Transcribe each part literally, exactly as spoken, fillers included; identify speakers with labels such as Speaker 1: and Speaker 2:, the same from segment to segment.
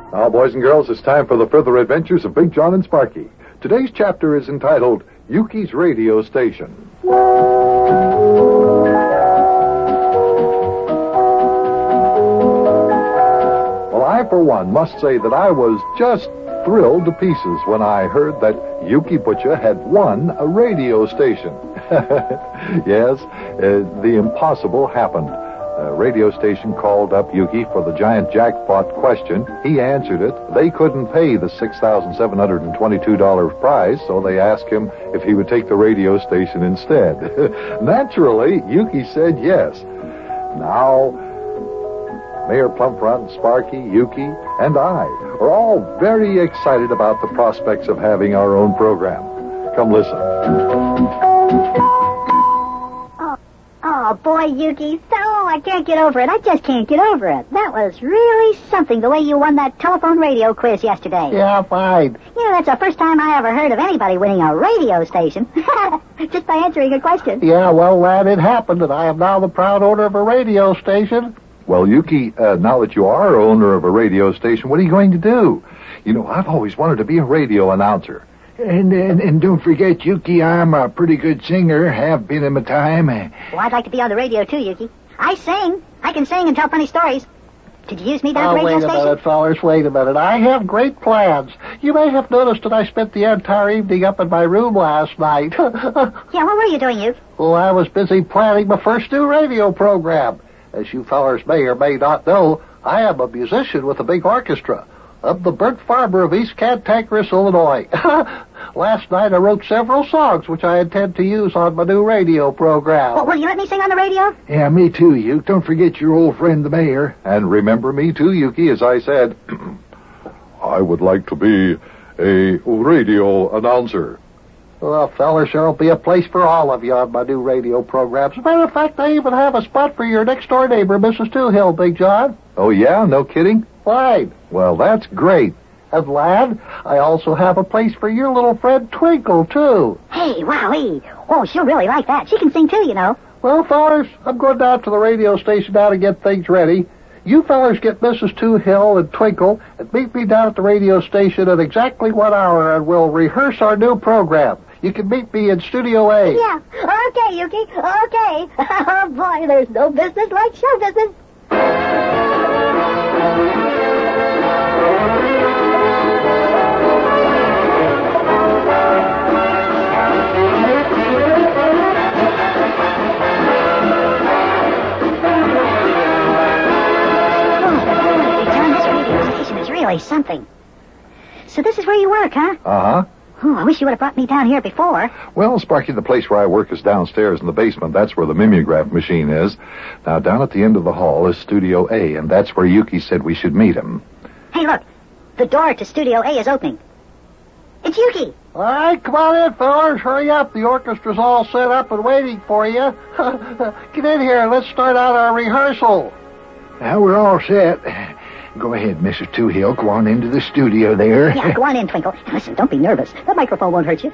Speaker 1: Now, boys and girls, it's time for the further adventures of Big John and Sparky. Today's chapter is entitled Yuki's Radio Station. Well, I, for one, must say that I was just thrilled to pieces when I heard that Yuki Butcher had won a radio station. Yes, uh, the impossible happened. A radio station called up Yuki for the giant jackpot question. He answered it. They couldn't pay the six thousand seven hundred twenty-two dollars prize, so they asked him if he would take the radio station instead. Naturally, Yuki said yes. Now, Mayor Plumfront, Sparky, Yuki, and I are all very excited about the prospects of having our own program. Come listen.
Speaker 2: Oh, boy, Yuki, oh, I can't get over it. I just can't get over it. That was really something, the way you won that telephone radio quiz yesterday.
Speaker 3: Yeah, fine.
Speaker 2: You know, that's the first time I ever heard of anybody winning a radio station. Just by answering a question.
Speaker 3: Yeah, well, lad, it happened, and I am now the proud owner of a radio station.
Speaker 1: Well, Yuki, uh, now that you are owner of a radio station, what are you going to do? You know, I've always wanted to be a radio announcer.
Speaker 4: And, and and don't forget, Yuki, I'm a pretty good singer, have been in my time.
Speaker 2: Well, I'd like to be on the radio, too, Yuki. I sing. I can sing and tell funny stories. Did you use me down
Speaker 3: oh,
Speaker 2: at the radio
Speaker 3: wait
Speaker 2: station?
Speaker 3: a minute, fellers, wait a minute. I have great plans. You may have noticed that I spent the entire evening up in my room last night.
Speaker 2: Yeah, what were you doing, Yuki?
Speaker 3: Well, I was busy planning my first new radio program. As you fellers may or may not know, I am a musician with a big orchestra. I'm the Bert Farber of East Cantankerous, Illinois. Last night I wrote several songs which I intend to use on my new radio program.
Speaker 2: Well, will you let me sing on the radio?
Speaker 4: Yeah, me too, Yuki. Don't forget your old friend, the mayor.
Speaker 1: And remember me too, Yuki, as I said. I would like to be a radio announcer.
Speaker 3: Well, fellers, there'll be a place for all of you on my new radio program. As a matter of fact, I even have a spot for your next-door neighbor, Missus Twohill, Big John.
Speaker 1: Oh, yeah? No kidding?
Speaker 3: Fine.
Speaker 1: Well, that's great.
Speaker 3: And, lad, I also have a place for your little friend Twinkle, too.
Speaker 2: Hey, wowee. Oh, she'll really like that. She can sing, too, you know.
Speaker 3: Well, fellers, I'm going down to the radio station now to get things ready. You fellers get Missus Twohill and Twinkle and meet me down at the radio station at exactly one hour, and we'll rehearse our new program. You can meet me in Studio A.
Speaker 2: Yeah. Okay, Yuki. Okay. Oh, boy, there's no business like show business. Really something. So this is where you work, huh?
Speaker 1: Uh-huh.
Speaker 2: Oh, I wish you would have brought me down here before.
Speaker 1: Well, Sparky, the place where I work is downstairs in the basement. That's where the mimeograph machine is. Now, down at the end of the hall is Studio A, and that's where Yuki said we should meet him.
Speaker 2: Hey, look. The door to Studio A is opening. It's Yuki.
Speaker 3: All right, come on in, fellas. Hurry up. The orchestra's all set up and waiting for you. Get in here and let's start out our rehearsal.
Speaker 4: Now we're all set. Go ahead, Missus Twohill. Go on into the studio there.
Speaker 2: Yeah, go on in, Twinkle. Now, listen, don't be nervous. That microphone won't hurt you.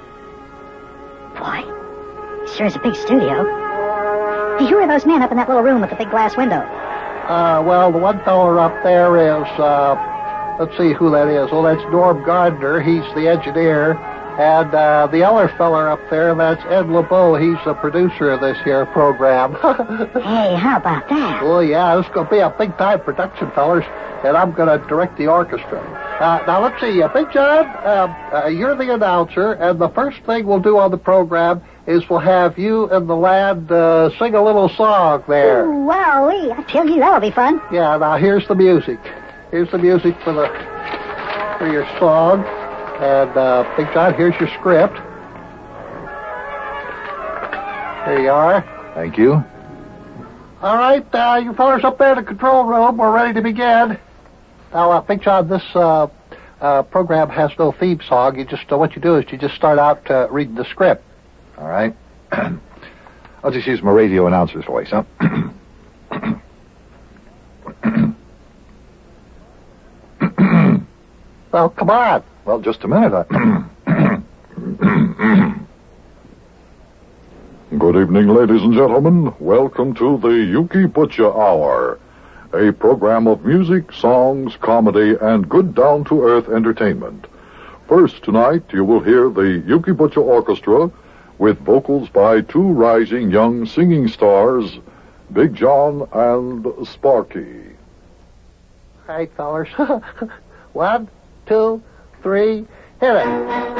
Speaker 2: Boy, sure is a big studio. Hey, who are those men up in that little room with the big glass window?
Speaker 3: Uh, well, the one fella up there is, uh, let's see who that is. Well, that's Norm Gardner. He's the engineer. And uh, the other fella up there, that's Ed LeBeau. He's the producer of this here program.
Speaker 2: Hey, how about that?
Speaker 3: Oh, yeah, this is going to be a big-time production, fellas, and I'm going to direct the orchestra. Uh, now, let's see, uh, Big John, uh, uh, you're the announcer, and the first thing we'll do on the program is we'll have you and the lad uh, sing a little song there.
Speaker 2: Ooh, wowee, I tell you, that'll be fun.
Speaker 3: Yeah, now, here's the music. Here's the music for the for your song. And, uh, Big John, here's your script. Here you are.
Speaker 1: Thank you.
Speaker 3: All right, uh, you fellas up there in the control room, we're ready to begin. Now, uh, Big John, this uh, uh, program has no theme song. You just, uh, what you do is you just start out uh, reading the script.
Speaker 1: All right. I'll just use my radio announcer's voice, huh?
Speaker 3: Well, come on.
Speaker 1: Well, just a minute. I... Good evening, ladies and gentlemen. Welcome to the Yuki Butcher Hour. a program of music, songs, comedy, and good down-to-earth entertainment. First tonight, you will hear the Yuki Butcher Orchestra with vocals by two rising young singing stars, Big John and Sparky.
Speaker 3: All right, fellers. One, two, three, hit it.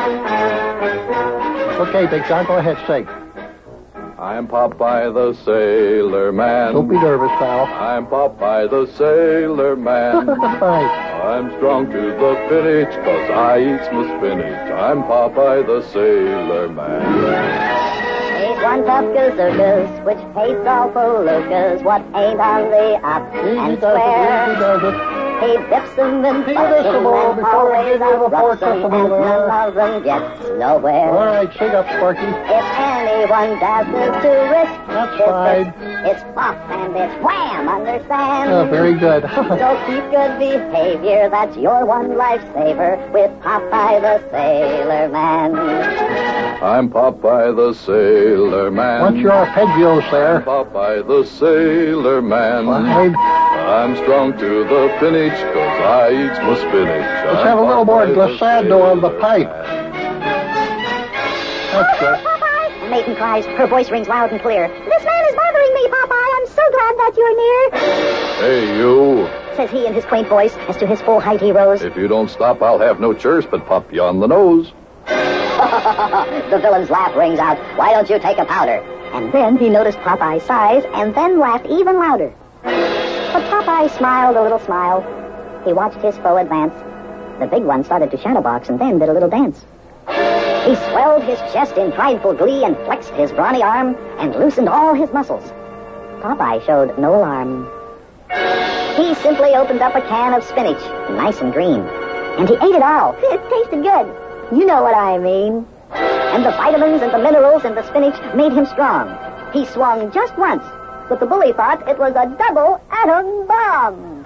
Speaker 3: Okay, Big John, go ahead, sing.
Speaker 5: I'm Popeye the Sailor Man.
Speaker 3: Don't be nervous, pal.
Speaker 5: I'm Popeye the Sailor Man. I'm strong to the finish, 'cause I eats my spinach. I'm Popeye the Sailor Man.
Speaker 2: He's one tough goose which tastes all folucas. What ain't on the up and square? He dips them in
Speaker 3: He
Speaker 2: butter
Speaker 3: dips them all
Speaker 2: and
Speaker 3: before he
Speaker 2: always
Speaker 3: gives them a
Speaker 2: outruns
Speaker 3: fork
Speaker 2: them,
Speaker 3: of
Speaker 2: and
Speaker 3: them.
Speaker 2: none of them gets nowhere.
Speaker 3: All right, sing up, Sparky.
Speaker 2: If anyone dares to risk
Speaker 3: That's
Speaker 2: his
Speaker 3: fine.
Speaker 2: fist, it's pop and it's wham, understand?
Speaker 3: Oh, very good.
Speaker 2: So keep good behavior, that's your one lifesaver with Popeye the Sailor Man.
Speaker 5: I'm Popeye the Sailor Man.
Speaker 3: What's your arpeggios
Speaker 5: I'm
Speaker 3: there?
Speaker 5: Popeye the Sailor Man.
Speaker 3: Fine.
Speaker 5: I'm strong to the finish, 'cause I eats my spinach.
Speaker 3: Let's
Speaker 5: I'm
Speaker 3: have a little more
Speaker 5: Popeye the
Speaker 3: glissando on the
Speaker 5: Sailor
Speaker 3: pipe.
Speaker 5: Man.
Speaker 3: That's good.
Speaker 2: Popeye! Maiden cries, her voice rings loud and clear. This man is bothering me, Popeye. I'm so glad that you're near.
Speaker 5: Hey, you.
Speaker 2: Says he in his quaint voice, as to his full height he rose.
Speaker 5: If you don't stop, I'll have no choice but pop you on the nose.
Speaker 2: The villain's laugh rings out. Why don't you take a powder? And then he noticed Popeye's size, and then laughed even louder. But Popeye smiled a little smile. He watched his foe advance. The big one started to shadowbox and then did a little dance. He swelled his chest in prideful glee and flexed his brawny arm and loosened all his muscles. Popeye showed no alarm. He simply opened up a can of spinach, nice and green, and he ate it all. It tasted good. You know what I mean. And the vitamins and the minerals in the spinach made him strong. He swung just once, but the bully thought it was a double atom bomb.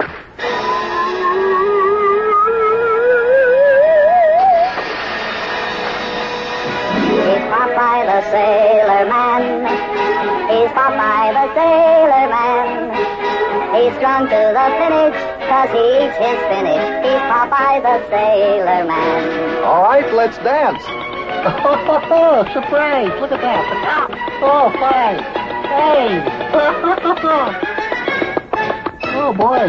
Speaker 2: He's Popeye the Sailor Man. He's Popeye the Sailor Man. He's strong to the finish, 'cause he eats his spinach. He's Popeye the Sailor Man.
Speaker 1: All right, let's dance.
Speaker 3: Oh, surprise! Look at that. Oh, fine. Hey! Oh, boy.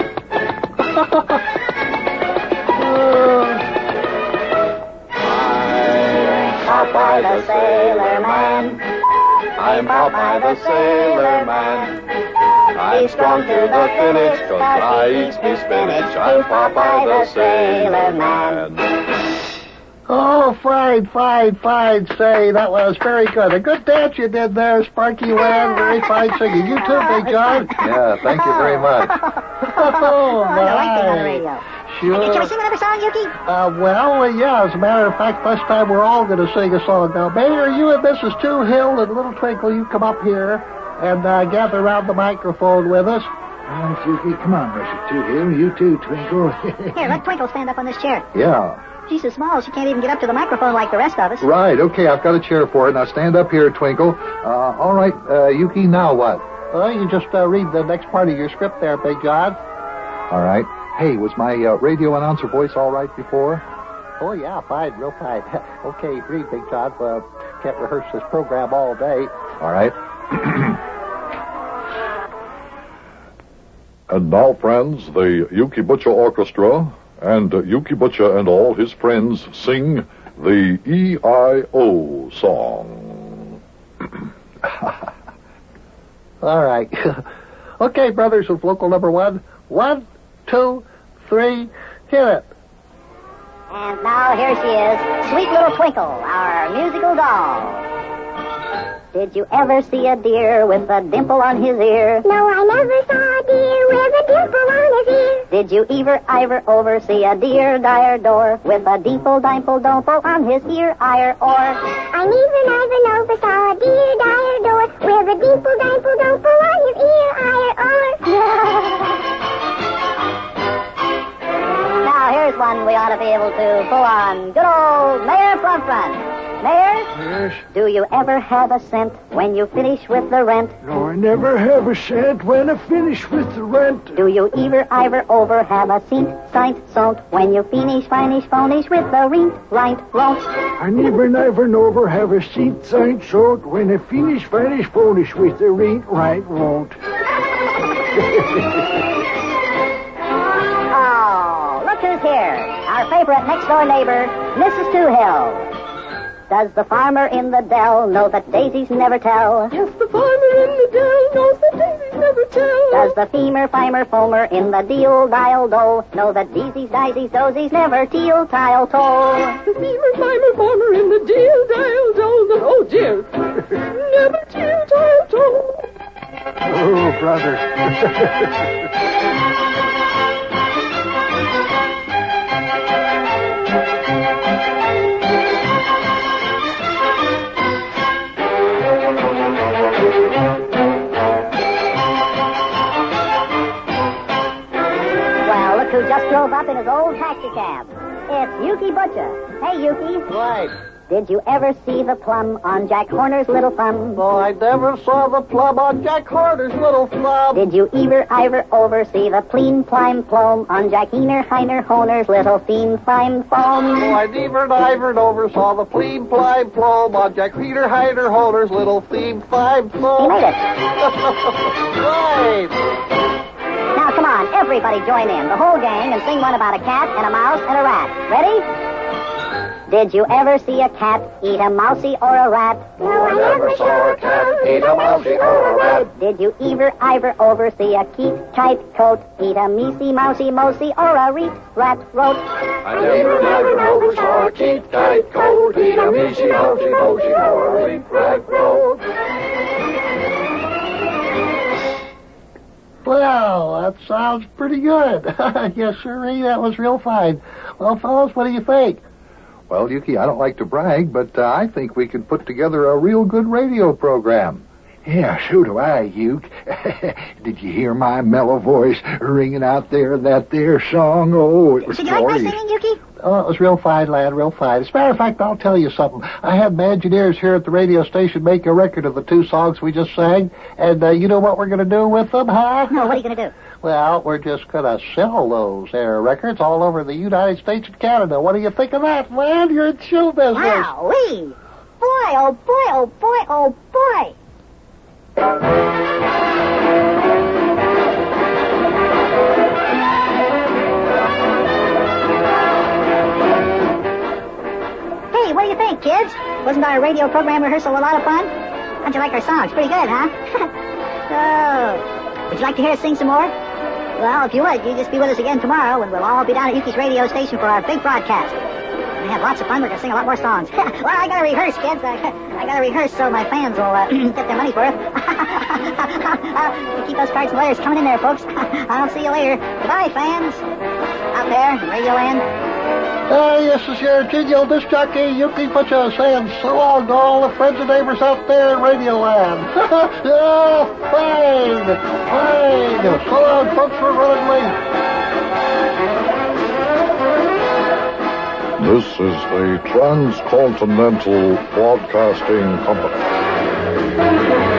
Speaker 2: Popeye the Sailor Man.
Speaker 5: I'm Popeye the Sailor Man. I'm strong to the finish, 'cause I eats me spinach. I'm Popeye the Sailor Man.
Speaker 3: Oh, fine, fine, fine. Say, that was very good. A good dance you did there, Sparky Wan. Very fine singing. You too, Big John.
Speaker 1: Yeah, thank you very much.
Speaker 3: Oh,
Speaker 2: I like being on the
Speaker 3: my.
Speaker 2: radio.
Speaker 3: Sure.
Speaker 2: Hey, can we sing another song, Yuki?
Speaker 3: Uh, well, uh, yeah, as a matter of fact, this time we're all going to sing a song. Now, Mayor, you and Missus Two Hill and Little Twinkle, you come up here and uh, gather around the microphone with us.
Speaker 4: Oh, Yuki, come on, Missus Two Hill. You too, Twinkle.
Speaker 2: Here, let Twinkle stand up on this chair.
Speaker 1: Yeah.
Speaker 2: She's so small, she can't even get up to the microphone like the rest of us.
Speaker 1: Right, okay, I've got a chair for it. Now stand up here, Twinkle. Uh, all right, uh, Yuki, now what?
Speaker 3: Well, you just uh, read the next part of your script there, Big John.
Speaker 1: All right. Hey, was my uh, radio announcer voice all right before?
Speaker 3: Oh, yeah, fine, real fine. Okay, read, Big John. Uh, can't rehearse this program all day.
Speaker 1: All right. And now, friends, the Yuki Butcher Orchestra and uh, Yuki Butcher and all his friends sing the E I O song.
Speaker 3: All right. Okay, brothers of local number one. One, two, three, hit it.
Speaker 2: And now here she is, sweet little Twinkle, our musical doll. Did you ever see a deer with a dimple on his ear?
Speaker 6: No, I never saw a deer with a dimple on his ear.
Speaker 2: Did you ever, ever over see a deer dire door with a dimple, dimple, dimple on his ear, ire, or?
Speaker 6: I never, never, never saw a deer dire door with a dimple, dimple, dimple on his ear, ire, or.
Speaker 2: Now here's one we ought to be able to pull on. Good old Mayor Front Front. Mayor?
Speaker 7: Yes?
Speaker 2: Do you ever have a cent when you finish with the rent?
Speaker 7: No, I never have a cent when I finish with the rent.
Speaker 2: Do you ever, ever, over have a cent, cent, cent when you finish, finish, finish with the rent, right, won't?
Speaker 7: I never, never, never have a cent, cent, cent when I finish, finish, finish with the rent, right, won't.
Speaker 2: Oh, look who's here. Our favorite next-door neighbor, Missus Two-Hill. Does the farmer in the dell know that daisies never tell?
Speaker 8: Yes, the farmer in the dell knows that daisies never tell.
Speaker 2: Does the femer, fimer, foamer in the deal, dial, do know that daisies, daisies, dosies never teal, tile, toll?
Speaker 8: The femer, fimer, foamer in the deal, dial, do, oh dear, never teal, tile, toll.
Speaker 7: Oh, brother.
Speaker 2: Well, look who just drove up in his old taxi cab. It's Yuki Butcher. Hey, Yuki.
Speaker 3: Right.
Speaker 2: Did you ever see the plum on Jack Horner's little thumb?
Speaker 3: No, I never saw the plum on Jack Horner's little thumb.
Speaker 2: Did you ever, ever, over see the pleen, plime, plome on Jack Heener, Heiner, Honer's little theme, fine foam?
Speaker 3: No, I never, never, never saw the pleen, plime, plome on Jack Peter, Heiner, Honer's little theme, fine
Speaker 2: He
Speaker 3: foam.
Speaker 2: made it.
Speaker 3: Right.
Speaker 2: Now, come on, everybody join in, the whole gang, and sing one about a cat and a mouse and a rat. Ready? Did you ever see a cat eat a mousey or a rat?
Speaker 6: No, I never saw a cat
Speaker 5: Eat a mousey or a rat.
Speaker 2: Did you ever, ever, over see a keet, kite, coat, eat a measy, mousey, mosey, or a reet, rat, roat?
Speaker 5: I never, never, never saw a keep tight coat. Eat a measy, mousey, mosey, or a reap rat road.
Speaker 3: Well, that sounds pretty good. Yes, sirree, that was real fine. Well, fellas, what do you think?
Speaker 1: Well, Yuki, I don't like to brag, but uh, I think we can put together a real good radio program.
Speaker 4: Yeah, so do I, Uke. Did you hear my mellow voice ringing out there that there song? Oh, it was
Speaker 2: Did you like my
Speaker 4: glorious.
Speaker 2: singing, Yuki?
Speaker 3: Oh, it was real fine, lad, real fine. As a matter of fact, I'll tell you something. I had my engineers here at the radio station make a record of the two songs we just sang, and uh, you know what we're going to do with them, huh?
Speaker 2: No, what are you going to do?
Speaker 3: Well, we're just going to sell those there records all over the United States and Canada. What do you think of that, lad? You're in show business.
Speaker 2: Wowee! Boy, oh boy, oh boy, oh boy! Hey, what do you think, kids? Wasn't our radio program rehearsal a lot of fun? How'd you like our songs? Pretty good, huh? Oh. Would you like to hear us sing some more? Well, if you would, you just be with us again tomorrow, and we'll all be down at Yuki's radio station for our big broadcast. We have lots of fun. We're going to sing a lot more songs. Well, I got to rehearse, kids. I, I got to rehearse so my fans will uh, get their money's worth. uh, keep those cards and letters coming in there, folks. I'll see you later. Goodbye, fans. Out there in Radio Land.
Speaker 3: Hey, this is your genial disc jockey, Yuki Butcher, saying so long to all the friends and neighbors out there in Radio Land. Oh, fine, fine. So long, folks, we're running late.
Speaker 5: This is the Transcontinental Broadcasting Company.